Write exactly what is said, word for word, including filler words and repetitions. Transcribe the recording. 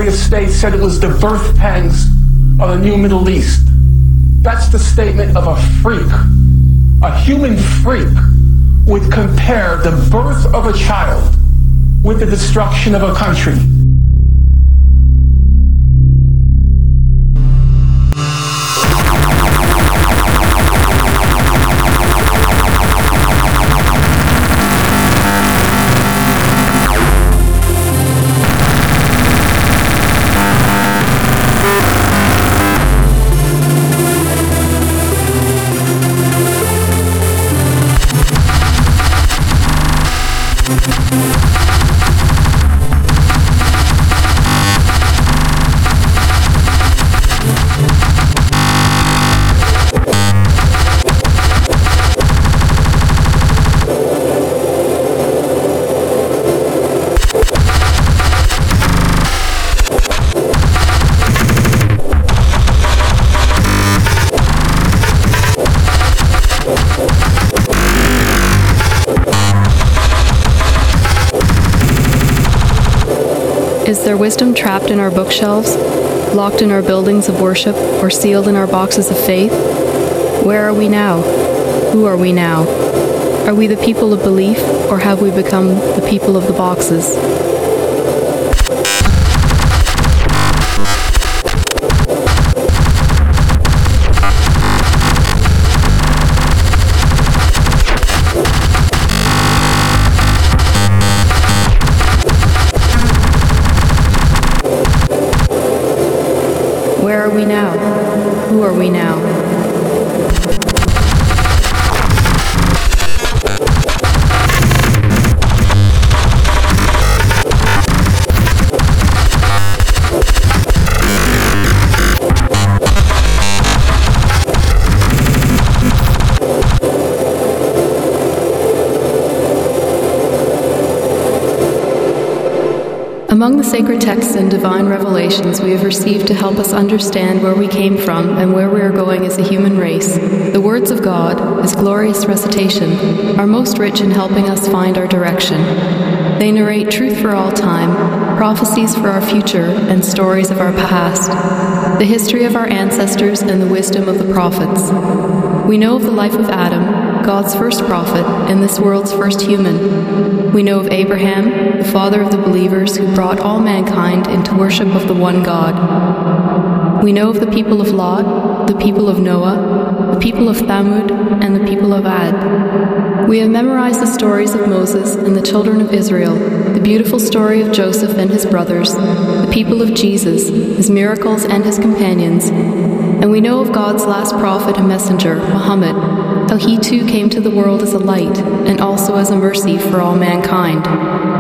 Secretary of State said it was the birth pangs of the new Middle East. That's the statement of a freak. A human freak would compare the birth of a child with the destruction of a country. Is there wisdom trapped in our bookshelves, locked in our buildings of worship, or sealed in our boxes of faith? Where are we now? Who are we now? Are we the people of belief, or have we become the people of the boxes? Where are we now? Who are we now? Among the sacred texts and divine revelations we have received to help us understand where we came from and where we are going as a human race, the words of God, His glorious recitation, are most rich in helping us find our direction. They narrate truth for all time, prophecies for our future, and stories of our past, the history of our ancestors and the wisdom of the prophets. We know of the life of Adam, God's first prophet, and this world's first human. We know of Abraham, the father of the believers who brought all mankind into worship of the one God. We know of the people of Lot, the people of Noah, the people of Thamud, and the people of Ad. We have memorized the stories of Moses and the children of Israel, the beautiful story of Joseph and his brothers, the people of Jesus, his miracles and his companions, and we know of God's last prophet and messenger, Muhammad, how he too came to the world as a light and also as a mercy for all mankind.